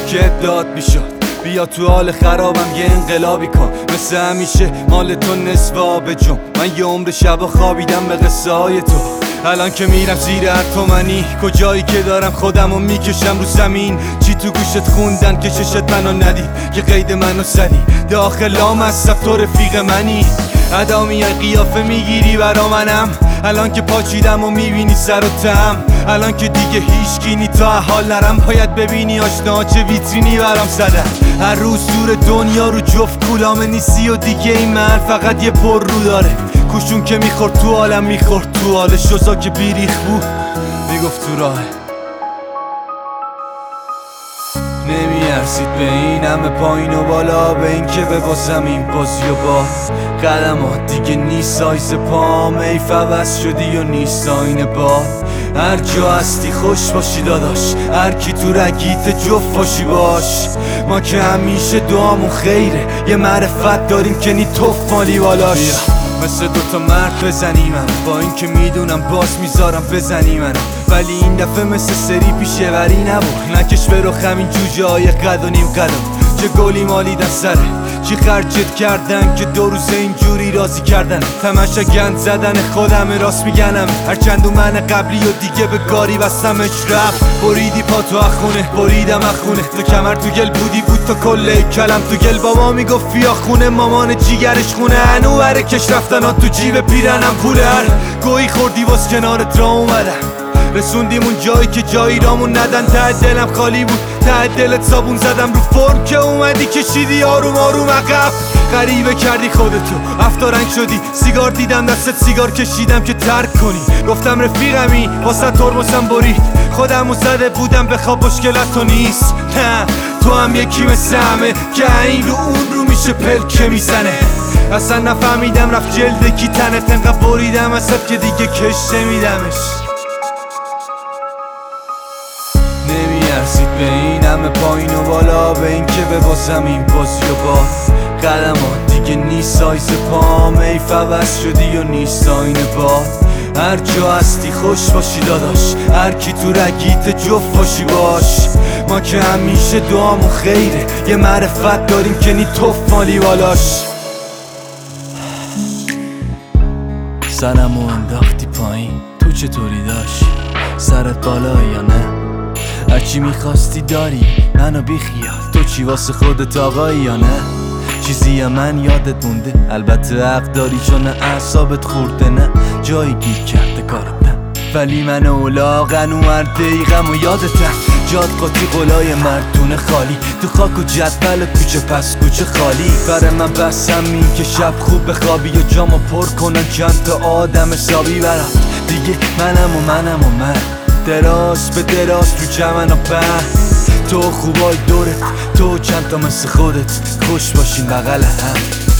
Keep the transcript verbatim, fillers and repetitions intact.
که داد میشد بیا تو حال خرابم یه انقلابی کن، مثل همیشه مال تو نصف آب جم. من یه عمر شبا خوابیدم به قصه های تو، الان که میرم زیر هر تومنی کجایی که دارم خودمو میکشم رو زمین. چی تو گوشت خوندن که چشت منو ندید، که قید منو زدی داخل لامصب تو رفیق منی. ادا میای قیافه میگیری برا منم، الان که پاچیدم و میبینی سر و تم. الان که دیگه هیچ کینی تا حال نرم، باید ببینی آشنا چه ویترینی برام زدن. هر روز دور دنیا رو جفت کولامه نیستی و دیگه این من فقط یه پر رو داره. کوشون که میخورد تو عالم میخورد تو حال شوزا که بیریخ بود میگفت تو راه. نمیارسید به این همه پایین و بالا، به این که ببازم این بازی و با قدمات دیگه نیست سایز پام. ای فوز شدی و نیست آینه با هر جا هستی خوش باشی داداش، هر کی تو رگیت جفت باشی باش. ما که همیشه دعامون خیره، یه معرفت داریم که نی توف مالی بالاش. مثل دوتا مرد بزنی من، با این که میدونم باز میذارم بزنی من، ولی این دفعه مثل سری پیشه وری نبود. نکش به رخم این جوجه های قد و نیم قدم، چه گلی مالی سره، چی خرجت کردن که دو روز اینجوری راضی کردن. تماشا گند زدن خودم راست میگنم، هرچند و من قبلی و دیگه به کاری بستمش رفت. بریدی پا تو اخونه بریدم اخونه، تو کمر تو گل بودی بود تو کله کلم تو گل. بابا میگفت فیا خونه مامان جیگرش خونه، هنو بره کش رفتن ها تو جیب پیرنم پوله. هر گویی خوردی واس کنارت را اومدم، رسوندیم اون جایی که جایی رامون ندن. ته دلم خالی بود ته دلت صابون زدم رو فرم که اومدی کشیدی آروم آروم عقب. غریبه کردی خودتو هفتا رنگ شدی، سیگار دیدم دستت سیگار کشیدم که ترک کنی. گفتم رفیقمی واسه ترمزم برید، خودمو زده بودم بخواب مشکلت تو نیست. نه تو هم یکی مثل همه که این رو اون رو میشه پلکه میزنه. اصلا نفهمیدم رفت جلد کی تنت، انقدر بریدم اصلا که دیگه کش نمیدمش. نمیارسید به این همه پایین و بالا، به این که ببازم این بازی و با قدمات دیگه نیست سایز پام. ای فوز شدی و نیست آینه با هر جا هستی خوش باشی داداش، هر کی تو رگیت جفت باشی باش. ما که همیشه دعامون خیره، یه معرفت داریم که نی توف مالی بالاش. سرمو انداختی پایین تو چطوری داشت؟ سرت بالا یا نه؟ هرچی میخواستی داری منو بیخیال، تو چی واسه خودت آقایی یا نه؟ چیزی من یادت مونده البته حق داری، چون اعصابت خورده نه جایی گیر کرده کارم نه. ولی من اولاغن و هر دقیقم و یادتم جاد قاطی قلای مردونه خالی، تو خاک و جدول کوچه پس کوچه خالی. برای من بسم این که شب خوب بخوابی و جامو پر کنن چند تا آدم حسابی برم دیگه. منم و منم و من دراز به دراز تو جمن و بند، تو خوبای دورت تو چند تا مثل خودت خوش باشین بغل هم.